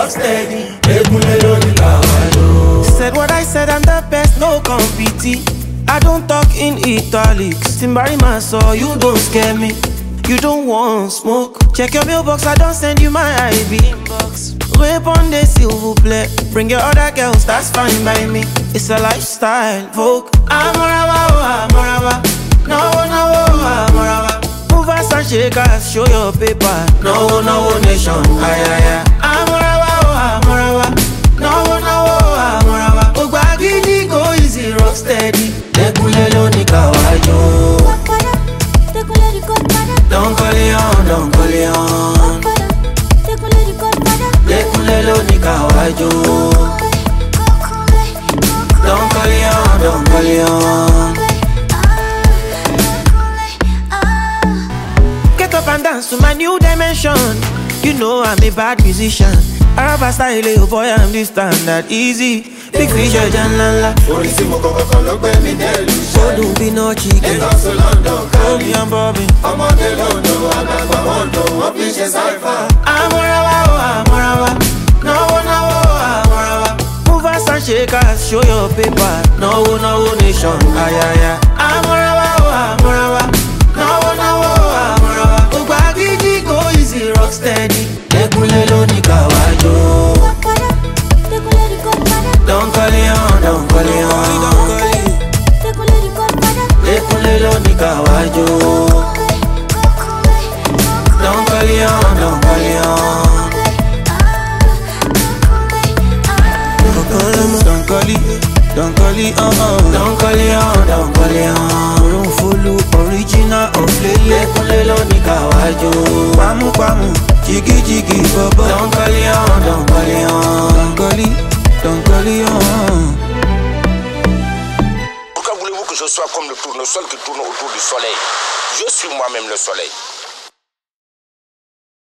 rock steady. Said what I said, I'm the best, no compete. I don't talk in italics. Timbari man, so you don't scare me. You don't want smoke. Check your mailbox, I don't send you my IB inbox. Répondez s'il vous plaît. Bring your other girls, that's fine by me. It's a lifestyle, Vogue. Amoraba, oh, Amoraba. No, Amoraba. Move us and shake us, show your paper. No, nation, aye, aye, aye. Amoraba, oh, Amoraba. No, Amoraba. Ogbagidi go easy, rock steady. Lekulelo ni kawajo. Don't call it on, don't call it on. Lekulelo ni kawajo. Don't call it on, don't call it on. Get up and dance to my new dimension. You know I'm a bad musician. Araba style, oh boy, I'm the standard. Easy, big fish, janlala. So don't be no chicken. Bobby and Bobby. Amoraba, oh, Amoraba. No, Amoraba. Move us and shake us, show your paper. No, nation, aye, aye, aye. Amoraba, oh, Amoraba. No, Amoraba. Ogbagidi go easy, rock steady. Lekulelo ni kawajo. Don't call it on, don't call it on. Lekulelo ni kawajo. Don't call it on, don't call it on. Don't call it, don't call it on. Don't call it on, don't call it on. Don't follow original of Lekulelo ni kawajo. Pamu, jiggy, bobo. Don't call it on, don't call it on. Don't call it on. Pourquoi voulez-vous que je sois comme le tournesol qui tourne autour du soleil? Je suis moi-même le soleil.